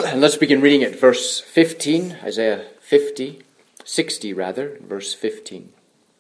And let's begin reading at verse 15, Isaiah 60 verse 15.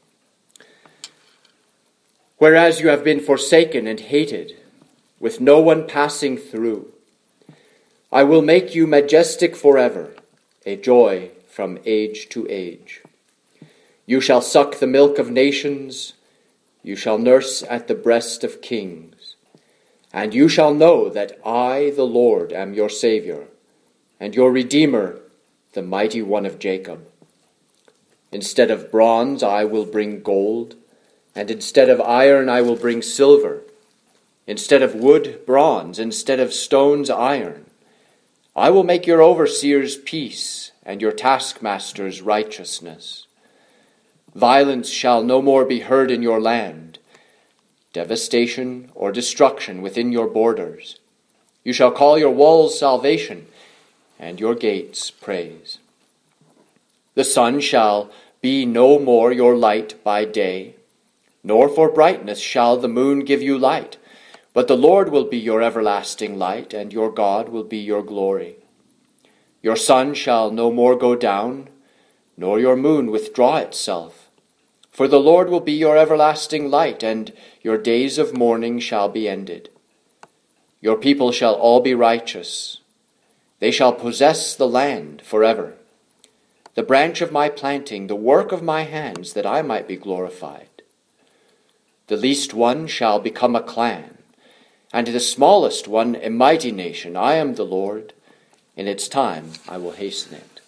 Whereas you have been forsaken and hated, with no one passing through, I will make you majestic forever, a joy from age to age. You shall suck the milk of nations, you shall nurse at the breast of kings, and you shall know that I, the Lord, am your Savior, and your Redeemer, the mighty one of Jacob. Instead of bronze I will bring gold, and instead of iron I will bring silver, instead of wood, bronze, instead of stones, iron. I will make your overseers peace, and your taskmasters righteousness. Violence shall no more be heard in your land, devastation or destruction within your borders. You shall call your walls salvation, and your gates praise. The sun shall be no more your light by day, nor for brightness shall the moon give you light. But the Lord will be your everlasting light, and your God will be your glory. Your sun shall no more go down, nor your moon withdraw itself. For the Lord will be your everlasting light, and your days of mourning shall be ended. Your people shall all be righteous. They shall possess the land forever. The branch of my planting, the work of my hands, that I might be glorified. The least one shall become a clan, and the smallest one a mighty nation. I am the Lord. In its time I will hasten it.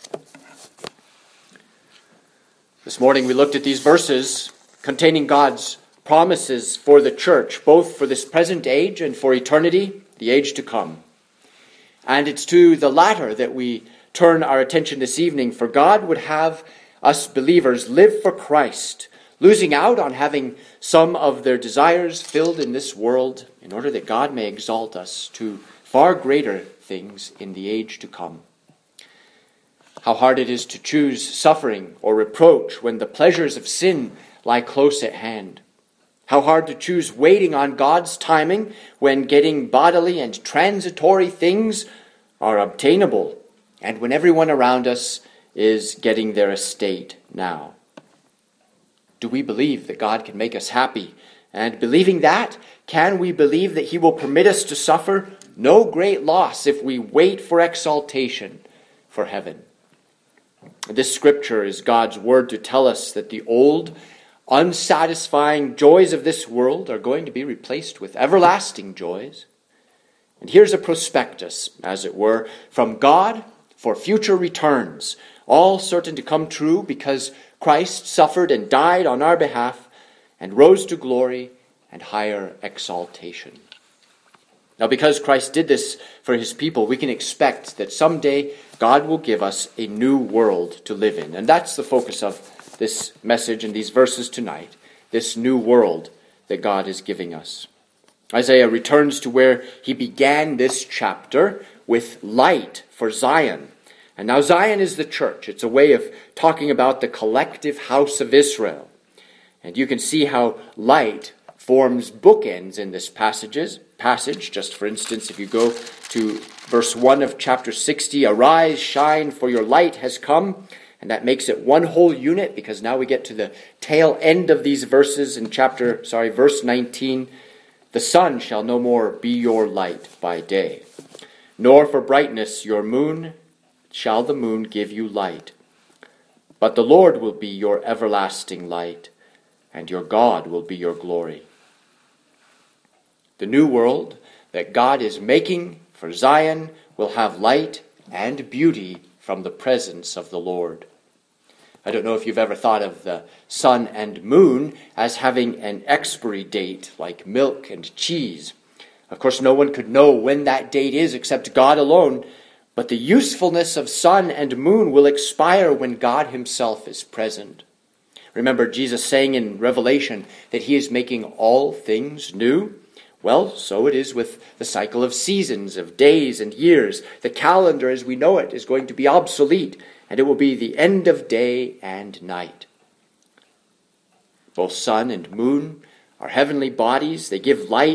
This morning we looked at these verses containing God's promises for the church, both for this present age and for eternity, the age to come. And it's to the latter that we turn our attention this evening, for God would have us believers live for Christ, losing out on having some of their desires filled in this world in order that God may exalt us to far greater things in the age to come. How hard it is to choose suffering or reproach when the pleasures of sin lie close at hand. How hard to choose waiting on God's timing when getting bodily and transitory things are obtainable, and when everyone around us is getting their estate now. Do we believe that God can make us happy? And believing that, can we believe that he will permit us to suffer no great loss if we wait for exaltation for heaven? This scripture is God's word to tell us that the old, unsatisfying joys of this world are going to be replaced with everlasting joys. And here's a prospectus, as it were, from God for future returns, all certain to come true because Christ suffered and died on our behalf and rose to glory and higher exaltation. Now, because Christ did this for his people, we can expect that someday God will give us a new world to live in. And that's the focus of this message and these verses tonight, this new world that God is giving us. Isaiah returns to where he began this chapter with light for Zion. And now Zion is the church. It's a way of talking about the collective house of Israel. And you can see how light forms bookends in this passage. Just for instance, if you go to verse 1 of chapter 60, arise, shine, for your light has come. And that makes it one whole unit, because now we get to the tail end of these verses in verse 19. The sun shall no more be your light by day, nor for brightness your moon shall the moon give you light. But the Lord will be your everlasting light, and your God will be your glory. The new world that God is making for Zion will have light and beauty from the presence of the Lord. I don't know if you've ever thought of the sun and moon as having an expiry date like milk and cheese. Of course, no one could know when that date is except God alone, but the usefulness of sun and moon will expire when God himself is present. Remember Jesus saying in Revelation that he is making all things new? Well, so it is with the cycle of seasons, of days and years. The calendar as we know it is going to be obsolete, and it will be the end of day and night. Both sun and moon are heavenly bodies. They give light,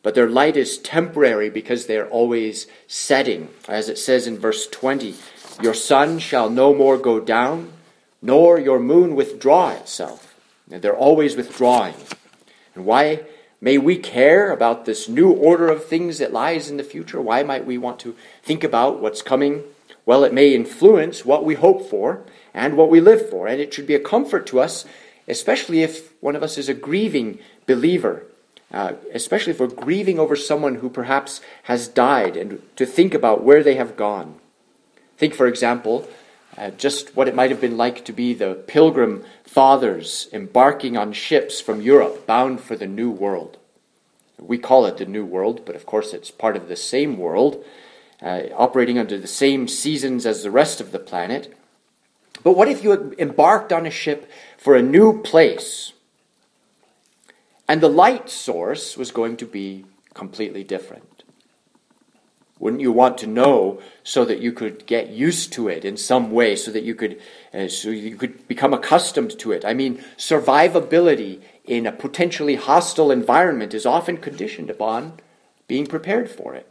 but their light is temporary because they are always setting. As it says in verse 20, your sun shall no more go down, nor your moon withdraw itself. And they're always withdrawing. And why may we care about this new order of things that lies in the future? Why might we want to think about what's coming? Well, it may influence what we hope for and what we live for. And it should be a comfort to us, especially if one of us is a grieving believer, especially if we're grieving over someone who perhaps has died, and to think about where they have gone. Think, for example, just what it might have been like to be the Pilgrim Fathers embarking on ships from Europe bound for the New World. We call it the New World, but of course it's part of the same world, operating under the same seasons as the rest of the planet. But what if you had embarked on a ship for a new place, and the light source was going to be completely different? Wouldn't you want to know so that you could get used to it in some way, so that you could become accustomed to it? I mean, survivability in a potentially hostile environment is often conditioned upon being prepared for it.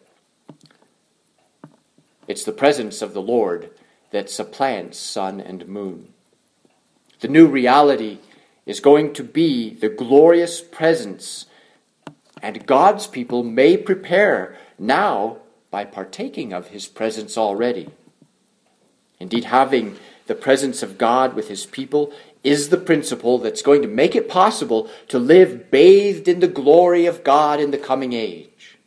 It's the presence of the Lord that supplants sun and moon. The new reality is going to be the glorious presence, and God's people may prepare now by partaking of his presence already. Indeed, having the presence of God with his people is the principle that's going to make it possible to live bathed in the glory of God in the coming age.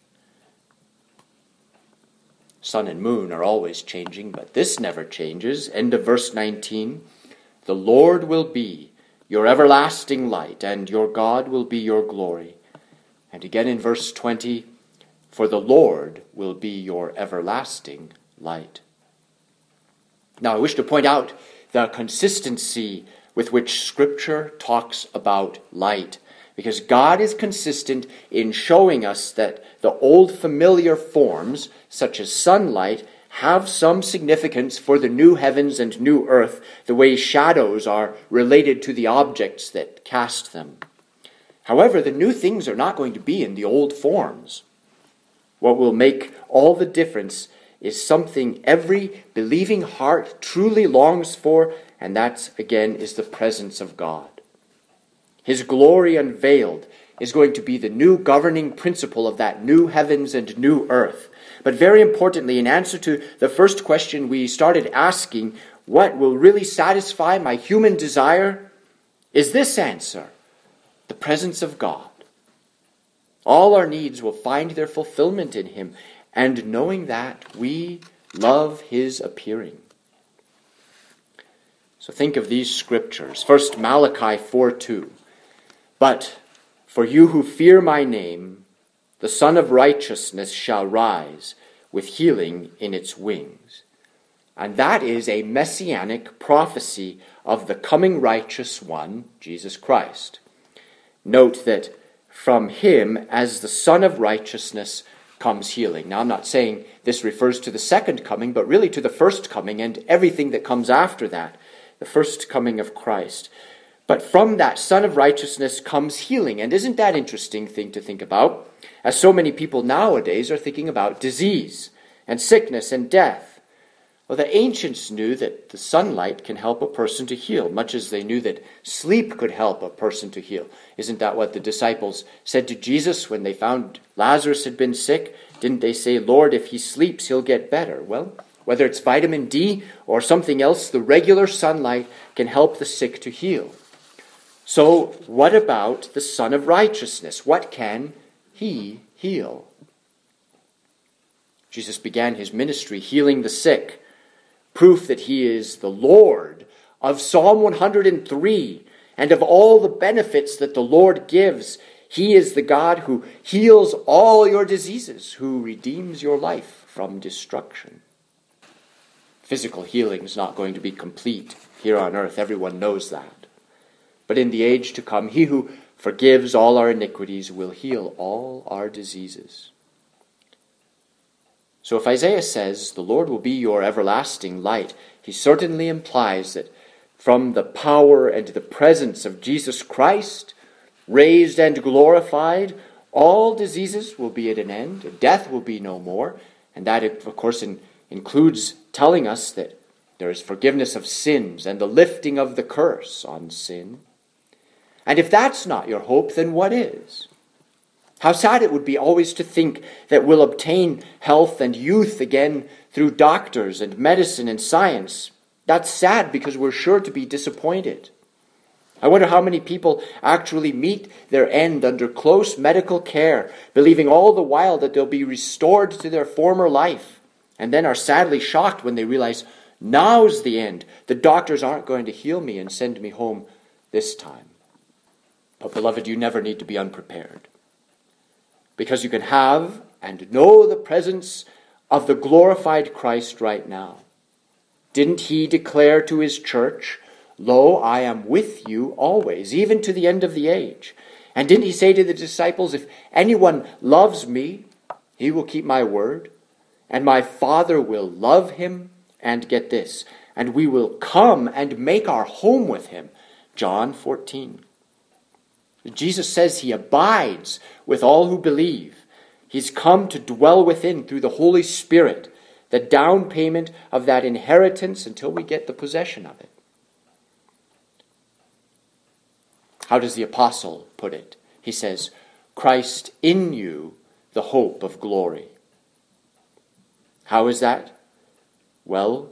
Sun and moon are always changing, but this never changes. End of verse 19. The Lord will be your everlasting light, and your God will be your glory. And again in verse 20, for the Lord will be your everlasting light. Now, I wish to point out the consistency with which Scripture talks about light, because God is consistent in showing us that the old familiar forms, such as sunlight, have some significance for the new heavens and new earth, the way shadows are related to the objects that cast them. However, the new things are not going to be in the old forms. What will make all the difference is something every believing heart truly longs for, and that, again, is the presence of God. His glory unveiled is going to be the new governing principle of that new heavens and new earth. But very importantly, in answer to the first question we started asking, what will really satisfy my human desire, is this answer: the presence of God. All our needs will find their fulfillment in him, and knowing that, we love his appearing. So think of these scriptures. First, Malachi 4:2. But for you who fear my name, the Son of Righteousness shall rise with healing in its wings. And that is a messianic prophecy of the coming righteous one, Jesus Christ. Note that from him, as the Son of Righteousness, comes healing. Now, I'm not saying this refers to the second coming, but really to the first coming and everything that comes after that, the first coming of Christ. But from that Son of Righteousness comes healing. And isn't that an interesting thing to think about? As so many people nowadays are thinking about disease and sickness and death. Well, the ancients knew that the sunlight can help a person to heal, much as they knew that sleep could help a person to heal. Isn't that what the disciples said to Jesus when they found Lazarus had been sick? Didn't they say, Lord, if he sleeps, he'll get better? Well, whether it's vitamin D or something else, the regular sunlight can help the sick to heal. So what about the Son of Righteousness? What can he heal? Jesus began his ministry healing the sick, proof that he is the Lord of Psalm 103 and of all the benefits that the Lord gives. He is the God who heals all your diseases, who redeems your life from destruction. Physical healing is not going to be complete here on earth. Everyone knows that. But in the age to come, he who forgives all our iniquities will heal all our diseases. So if Isaiah says, the Lord will be your everlasting light, he certainly implies that from the power and the presence of Jesus Christ, raised and glorified, All diseases will be at an end, and death will be no more. And that, of course, includes telling us that there is forgiveness of sins and the lifting of the curse on sin. And if that's not your hope, then what is? How sad it would be always to think that we'll obtain health and youth again through doctors and medicine and science. That's sad because we're sure to be disappointed. I wonder how many people actually meet their end under close medical care, believing all the while that they'll be restored to their former life, and then are sadly shocked when they realize, now's the end. The doctors aren't going to heal me and send me home this time. But beloved, you never need to be unprepared, because you can have and know the presence of the glorified Christ right now. Didn't he declare to his church, "Lo, I am with you always, even to the end of the age"? And didn't he say to the disciples, "If anyone loves me, he will keep my word, and my Father will love him," and get this, "and we will come and make our home with him." John 14. Jesus says he abides with all who believe. He's come to dwell within through the Holy Spirit, the down payment of that inheritance until we get the possession of it. How does the apostle put it? He says, "Christ in you, the hope of glory." How is that? Well,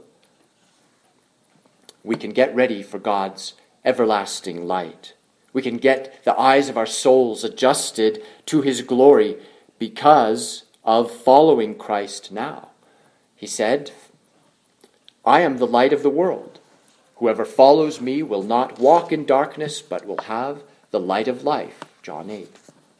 we can get ready for God's everlasting light. We can get the eyes of our souls adjusted to his glory because of following Christ now. He said, "I am the light of the world. Whoever follows me will not walk in darkness, but will have the light of life." John 8.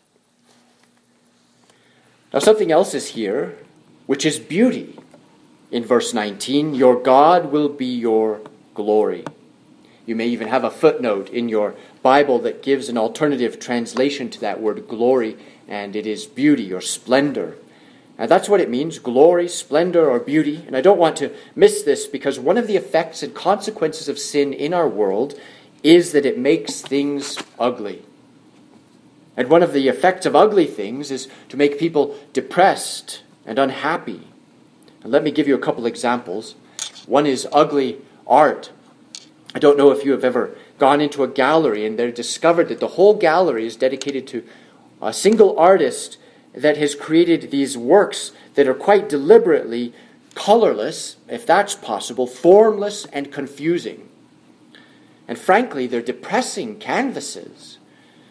Now something else is here, which is beauty. In verse 19, "Your God will be your glory." You may even have a footnote in your Bible that gives an alternative translation to that word glory, and it is beauty or splendor. And that's what it means, glory, splendor, or beauty. And I don't want to miss this, because one of the effects and consequences of sin in our world is that it makes things ugly. And one of the effects of ugly things is to make people depressed and unhappy. And let me give you a couple examples. One is ugly art. I don't know if you have ever gone into a gallery and they've discovered that the whole gallery is dedicated to a single artist that has created these works that are quite deliberately colorless, if that's possible, formless and confusing. And frankly, they're depressing canvases.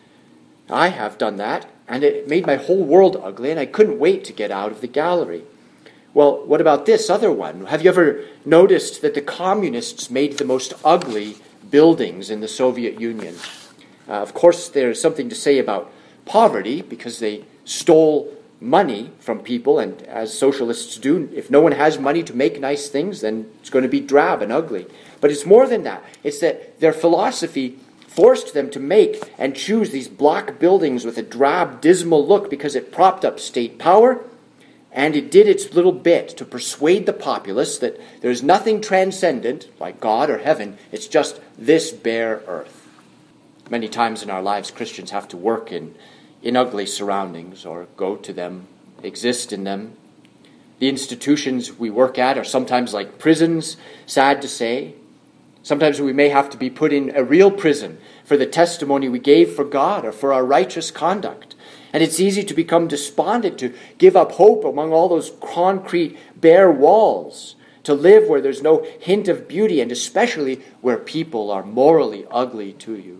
I have done that, and it made my whole world ugly, and I couldn't wait to get out of the gallery. Well, what about this other one? Have you ever noticed that the communists made the most ugly buildings in the Soviet Union? Of course, there's something to say about poverty, because they stole money from people, and as socialists do, if no one has money to make nice things, then it's going to be drab and ugly. But it's more than that. It's that their philosophy forced them to make and choose these block buildings with a drab, dismal look because it propped up state power, and it did its little bit to persuade the populace that there's nothing transcendent, like God or heaven, it's just this bare earth. Many times in our lives, Christians have to work in ugly surroundings, or go to them, exist in them. The institutions we work at are sometimes like prisons, sad to say. Sometimes we may have to be put in a real prison for the testimony we gave for God or for our righteous conduct. And it's easy to become despondent, to give up hope among all those concrete, bare walls, to live where there's no hint of beauty, and especially where people are morally ugly to you.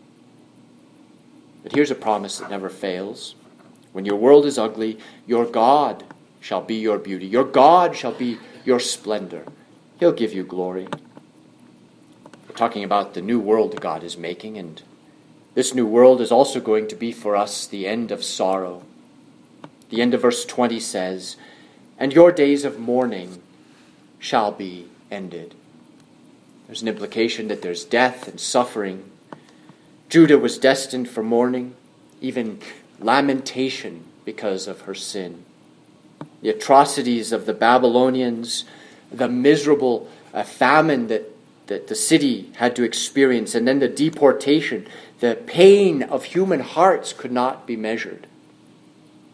But here's a promise that never fails. When your world is ugly, your God shall be your beauty. Your God shall be your splendor. He'll give you glory. We're talking about the new world God is making, and this new world is also going to be for us the end of sorrow. The end of verse 20 says, "And your days of mourning shall be ended." There's an implication that there's death and suffering. Judah was destined for mourning, even lamentation because of her sin. The atrocities of the Babylonians, the miserable famine that the city had to experience, and then the deportation, the pain of human hearts could not be measured.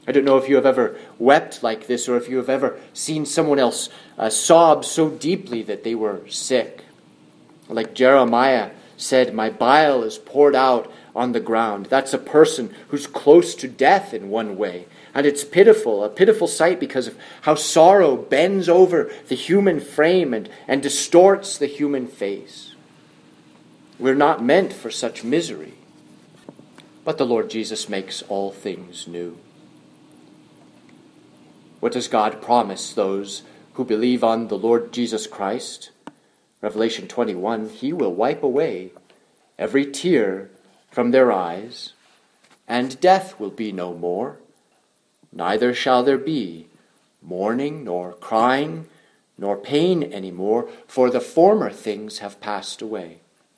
I don't know if you have ever wept like this or if you have ever seen someone else sob so deeply that they were sick. Like Jeremiah said, "My bile is poured out on the ground." That's a person who's close to death in one way. And it's pitiful, a pitiful sight because of how sorrow bends over the human frame and distorts the human face. We're not meant for such misery. But the Lord Jesus makes all things new. What does God promise those who believe on the Lord Jesus Christ? Revelation 21, He will wipe away every tear from their eyes, and death will be no more. Neither shall there be mourning, nor crying, nor pain any more, for the former things have passed away.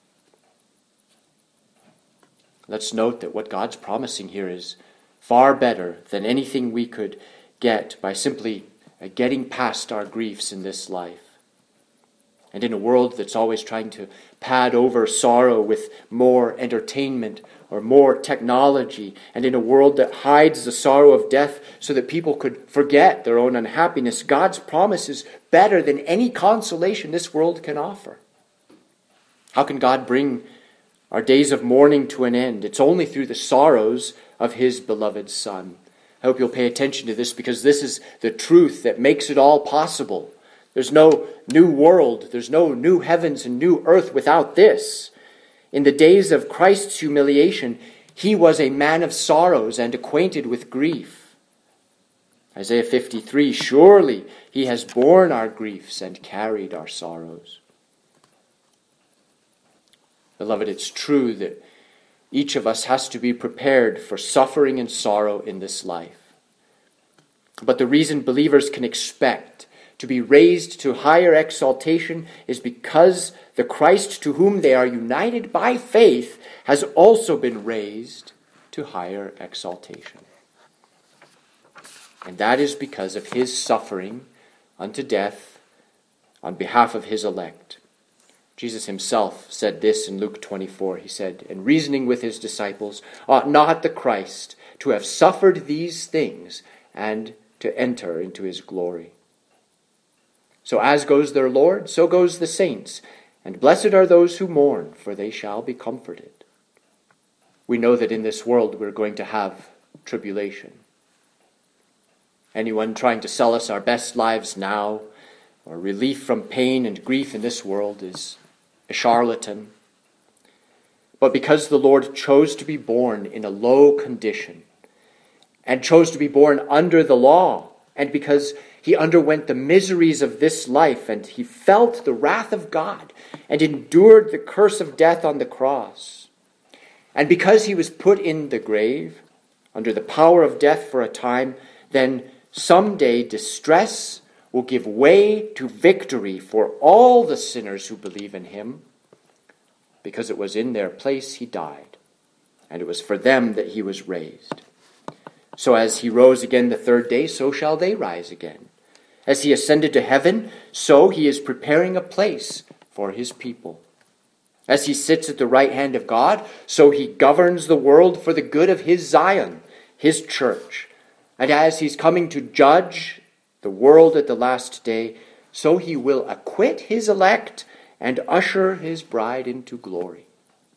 Let's note that what God's promising here is far better than anything we could get by simply getting past our griefs in this life. And in a world that's always trying to pad over sorrow with more entertainment or more technology, and in a world that hides the sorrow of death so that people could forget their own unhappiness, God's promise is better than any consolation this world can offer. How can God bring our days of mourning to an end? It's only through the sorrows of His beloved Son. I hope you'll pay attention to this, because this is the truth that makes it all possible. There's no new world, there's no new heavens and new earth without this. In the days of Christ's humiliation, He was a man of sorrows and acquainted with grief. Isaiah 53, surely He has borne our griefs and carried our sorrows. Beloved, it's true that each of us has to be prepared for suffering and sorrow in this life. But the reason believers can expect to be raised to higher exaltation is because the Christ to whom they are united by faith has also been raised to higher exaltation. And that is because of His suffering unto death on behalf of His elect. Jesus Himself said this in Luke 24. He said, in reasoning with His disciples, ought not the Christ to have suffered these things and to enter into His glory? So as goes their Lord, so goes the saints. And blessed are those who mourn, for they shall be comforted. We know that in this world we're going to have tribulation. Anyone trying to sell us our best lives now, or relief from pain and grief in this world, is a charlatan. But because the Lord chose to be born in a low condition, and chose to be born under the law, and because He underwent the miseries of this life, and He felt the wrath of God, and endured the curse of death on the cross, and because He was put in the grave, under the power of death for a time, then someday distress will give way to victory for all the sinners who believe in Him, because it was in their place He died, and it was for them that He was raised. So as He rose again the third day, so shall they rise again. As He ascended to heaven, so He is preparing a place for His people. As He sits at the right hand of God, so He governs the world for the good of His Zion, His church. And as He's coming to judge the world at the last day, so He will acquit His elect and usher His bride into glory.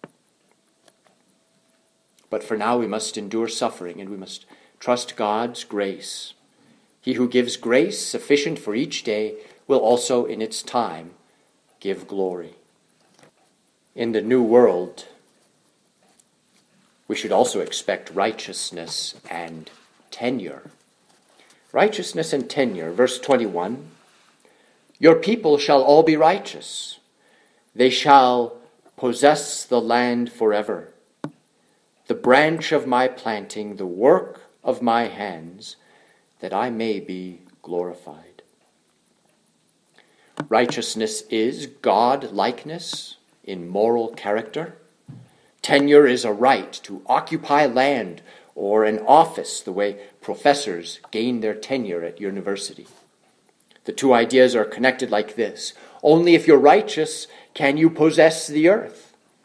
But for now we must endure suffering, and we must trust God's grace. He who gives grace sufficient for each day will also in its time give glory. In the new world, we should also expect righteousness and tenure. Righteousness and tenure. Verse 21, your people shall all be righteous. They shall possess the land forever. The branch of my planting, the work of my hands, that I may be glorified. Righteousness is God-likeness in moral character. Tenure is a right to occupy land or an office, the way professors gain their tenure at university. The two ideas are connected like this. Only if you're righteous can you possess the earth.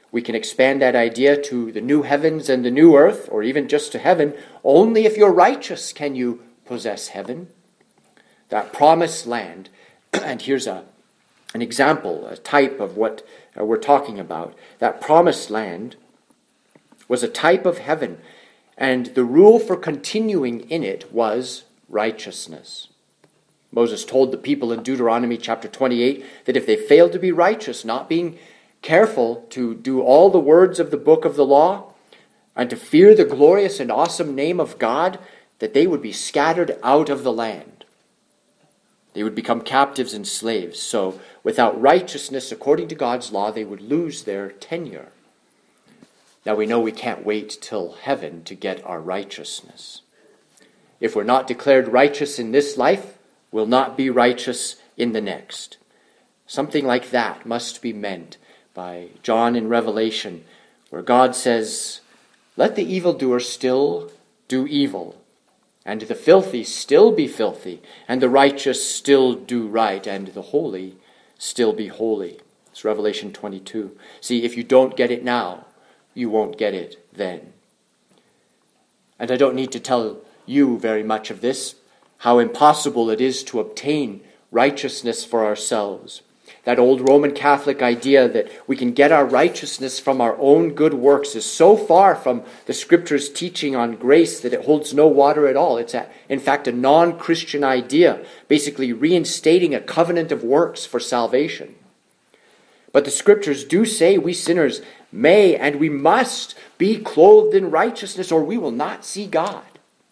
We can expand that idea to the new heavens and the new earth, or even just to heaven. Only if you're righteous can you possess heaven. That promised land, and here's an example, a type of what we're talking about. That promised land was a type of heaven, and the rule for continuing in it was righteousness. Moses told the people in Deuteronomy chapter 28 that if they failed to be righteous, not being careful to do all the words of the book of the law, and to fear the glorious and awesome name of God, that they would be scattered out of the land. They would become captives and slaves. So without righteousness, according to God's law, they would lose their tenure. Now we know we can't wait till heaven to get our righteousness. If we're not declared righteous in this life, we'll not be righteous in the next. Something like that must be meant by John in Revelation, where God says, "Let the evildoer still do evil, and the filthy still be filthy, and the righteous still do right, and the holy still be holy." It's Revelation 22. See, if you don't get it now, you won't get it then. And I don't need to tell you very much of this, how impossible it is to obtain righteousness for ourselves. That old Roman Catholic idea that we can get our righteousness from our own good works is so far from the Scripture's teaching on grace that it holds no water at all. It's, in fact, a non-Christian idea, basically reinstating a covenant of works for salvation. But the Scriptures do say we sinners may and we must be clothed in righteousness, or we will not see God.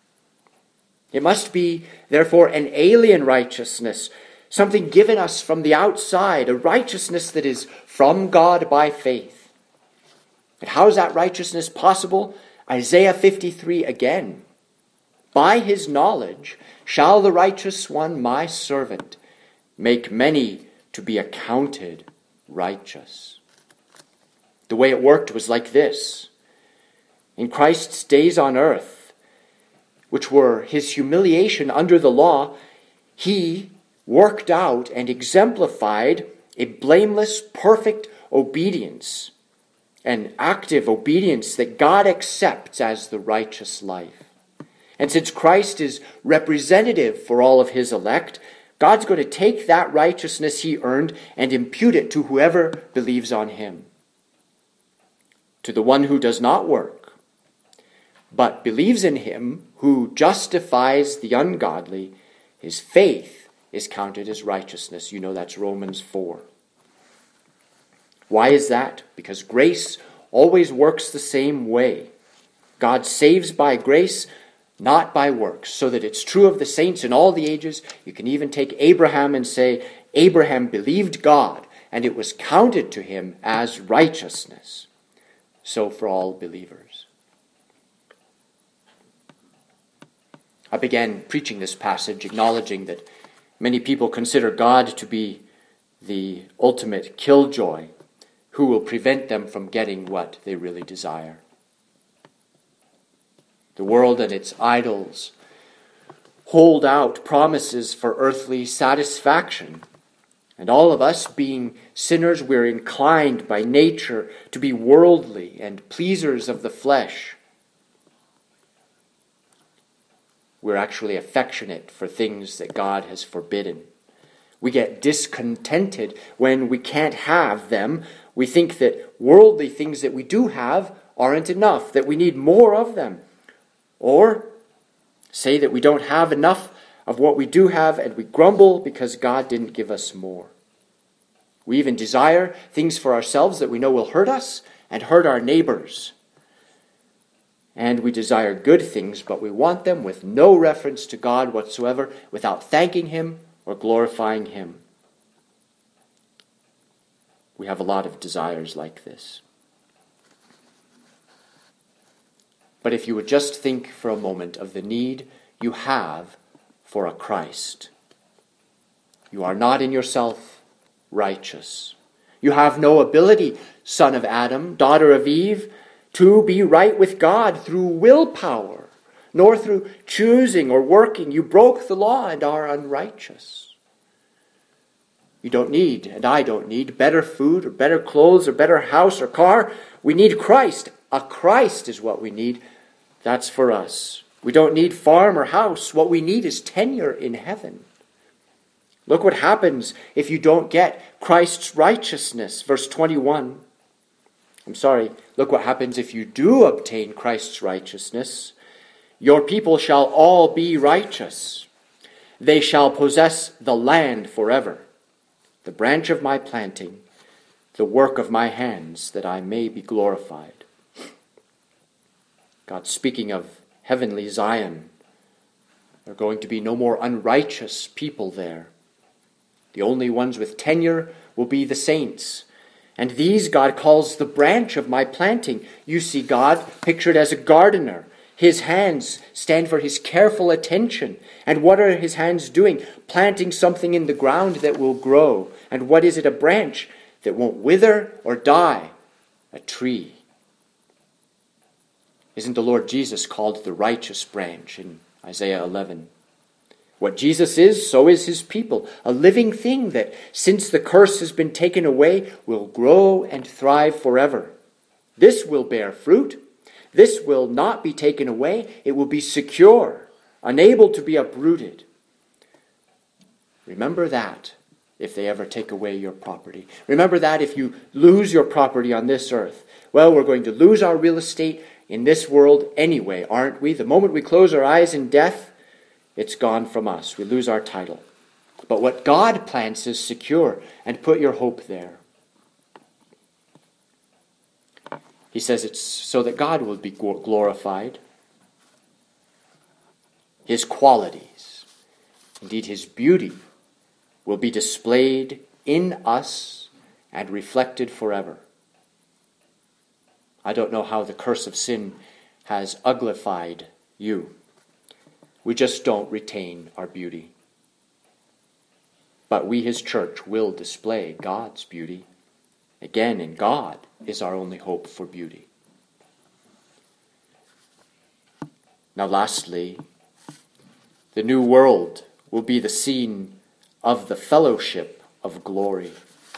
It must be, therefore, an alien righteousness, something given us from the outside, a righteousness that is from God by faith. And how is that righteousness possible? Isaiah 53 again. "By his knowledge shall the righteous one, my servant, make many to be accounted righteous." The way it worked was like this. In Christ's days on earth, which were his humiliation under the law, he worked out and exemplified a blameless, perfect obedience, an active obedience that God accepts as the righteous life. And since Christ is representative for all of his elect, God's going to take that righteousness he earned and impute it to whoever believes on him. To the one who does not work, but believes in him who justifies the ungodly, his faith is counted as righteousness. You know that's Romans 4. Why is that? Because grace always works the same way. God saves by grace, not by works, so that it's true of the saints in all the ages. You can even take Abraham and say, Abraham believed God, and it was counted to him as righteousness. So for all believers. I began preaching this passage acknowledging that many people consider God to be the ultimate killjoy who will prevent them from getting what they really desire. The world and its idols hold out promises for earthly satisfaction. And all of us, being sinners, we're inclined by nature to be worldly and pleasers of the flesh. We're actually affectionate for things that God has forbidden. We get discontented when we can't have them. We think that worldly things that we do have aren't enough, that we need more of them. Or say that we don't have enough of what we do have, and we grumble because God didn't give us more. We even desire things for ourselves that we know will hurt us and hurt our neighbors. And we desire good things, but we want them with no reference to God whatsoever, without thanking him or glorifying him. We have a lot of desires like this. But if you would just think for a moment of the need you have for a Christ. You are not in yourself righteous. You have no ability, son of Adam, daughter of Eve, to be right with God through willpower, nor through choosing or working. You broke the law and are unrighteous. You don't need, and I don't need, better food or better clothes or better house or car. We need Christ. A Christ is what we need. That's for us. We don't need farm or house. What we need is tenure in heaven. Look what happens if you don't get Christ's righteousness. Verse 21. Look what happens if you do obtain Christ's righteousness. Your people shall all be righteous. They shall possess the land forever. The branch of my planting, the work of my hands, that I may be glorified. God speaking of heavenly Zion. There are going to be no more unrighteous people there. The only ones with tenure will be the saints. And these God calls the branch of my planting. You see God pictured as a gardener. His hands stand for his careful attention. And what are his hands doing? Planting something in the ground that will grow. And what is it? A branch that won't wither or die. A tree. Isn't the Lord Jesus called the righteous branch in Isaiah 11? What Jesus is, so is his people. A living thing that, since the curse has been taken away, will grow and thrive forever. This will bear fruit. This will not be taken away. It will be secure, unable to be uprooted. Remember that if they ever take away your property. Remember that if you lose your property on this earth. Well, we're going to lose our real estate in this world anyway, aren't we? The moment we close our eyes in death, it's gone from us. We lose our title. But what God plants is secure, and put your hope there. He says it's so that God will be glorified. His qualities, indeed his beauty, will be displayed in us and reflected forever. I don't know how the curse of sin has uglified you. We just don't retain our beauty. But we, his church, will display God's beauty. Again, in God is our only hope for beauty. Now lastly, the new world will be the scene of the fellowship of glory.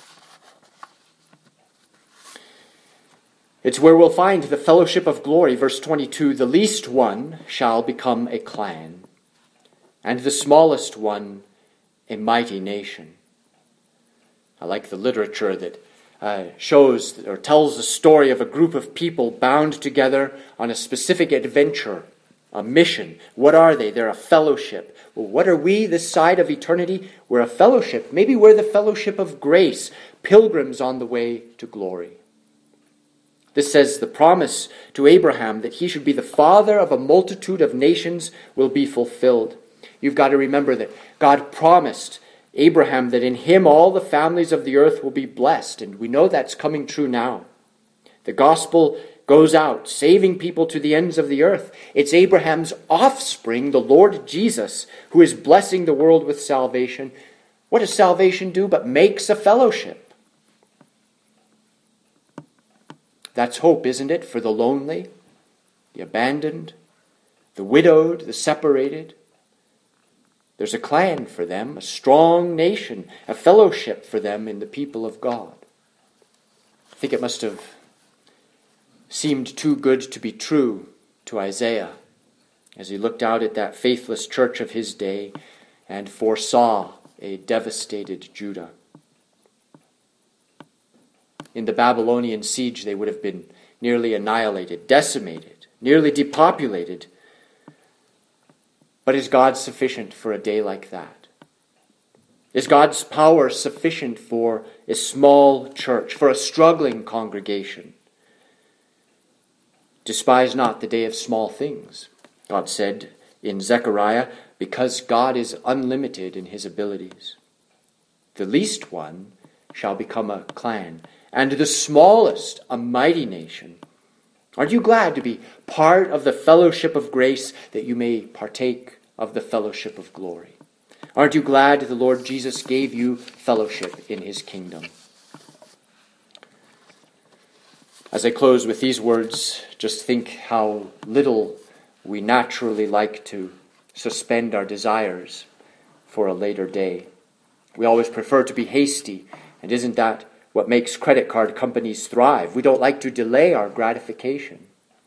It's where we'll find the fellowship of glory. Verse 22, the least one shall become a clan, and the smallest one a mighty nation. I like the literature that shows or tells the story of a group of people bound together on a specific adventure, a mission. What are they? They're a fellowship. Well, what are we this side of eternity? We're a fellowship. Maybe we're the fellowship of grace, pilgrims on the way to glory. This says the promise to Abraham that he should be the father of a multitude of nations will be fulfilled. You've got to remember that God promised Abraham that in him all the families of the earth will be blessed, and we know that's coming true now. The gospel goes out, saving people to the ends of the earth. It's Abraham's offspring, the Lord Jesus, who is blessing the world with salvation. What does salvation do but makes a fellowship? That's hope, isn't it, for the lonely, the abandoned, the widowed, the separated. There's a clan for them, a strong nation, a fellowship for them in the people of God. I think it must have seemed too good to be true to Isaiah as he looked out at that faithless church of his day and foresaw a devastated Judah. In the Babylonian siege, they would have been nearly annihilated, decimated, nearly depopulated. But is God sufficient for a day like that? Is God's power sufficient for a small church, for a struggling congregation? Despise not the day of small things, God said in Zechariah, because God is unlimited in his abilities. The least one shall become a clan, and the smallest a mighty nation. Aren't you glad to be part of the fellowship of grace that you may partake of the fellowship of glory? Aren't you glad the Lord Jesus gave you fellowship in his kingdom? As I close with these words, just think how little we naturally like to suspend our desires for a later day. We always prefer to be hasty, and isn't that what makes credit card companies thrive? We don't like to delay our gratification.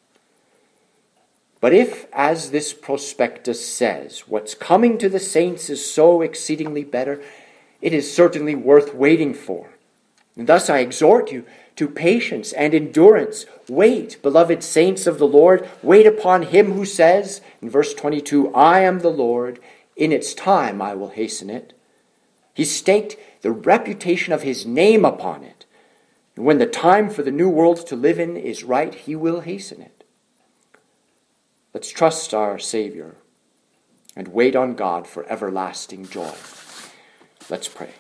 But if, as this prospectus says, what's coming to the saints is so exceedingly better, it is certainly worth waiting for. And thus I exhort you to patience and endurance. Wait, beloved saints of the Lord, wait upon him who says, in verse 22, I am the Lord, in its time I will hasten it. He staked the reputation of his name upon it. And when the time for the new world to live in is right, he will hasten it. Let's trust our Savior and wait on God for everlasting joy. Let's pray.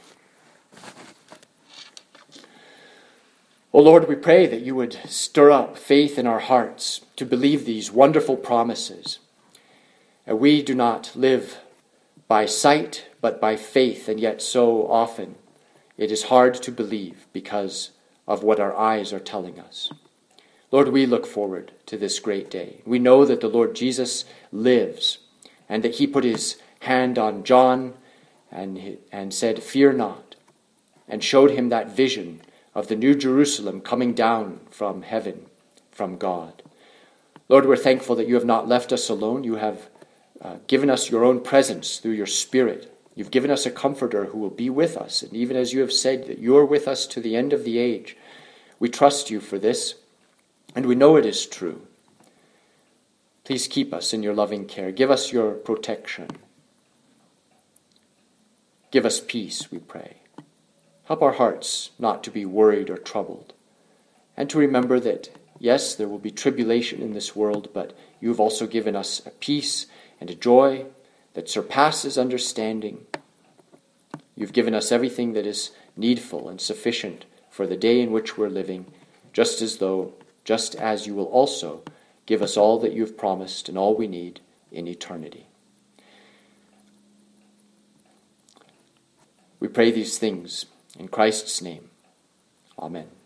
O Lord, we pray that you would stir up faith in our hearts to believe these wonderful promises. And we do not live by sight, but by faith, and yet so often it is hard to believe because of what our eyes are telling us. Lord, we look forward to this great day. We know that the Lord Jesus lives and that he put his hand on John and said, fear not, and showed him that vision of the New Jerusalem coming down from heaven, from God. Lord, we're thankful that you have not left us alone. You have given us your own presence through your Spirit. You've given us a comforter who will be with us. And even as you have said that you are with us to the end of the age, we trust you for this. And we know it is true. Please keep us in your loving care. Give us your protection. Give us peace, we pray. Help our hearts not to be worried or troubled, and to remember that, yes, there will be tribulation in this world, but you have also given us a peace and a joy that surpasses understanding. You've given us everything that is needful and sufficient for the day in which we're living, just as you will also give us all that you've promised and all we need in eternity. We pray these things in Christ's name. Amen.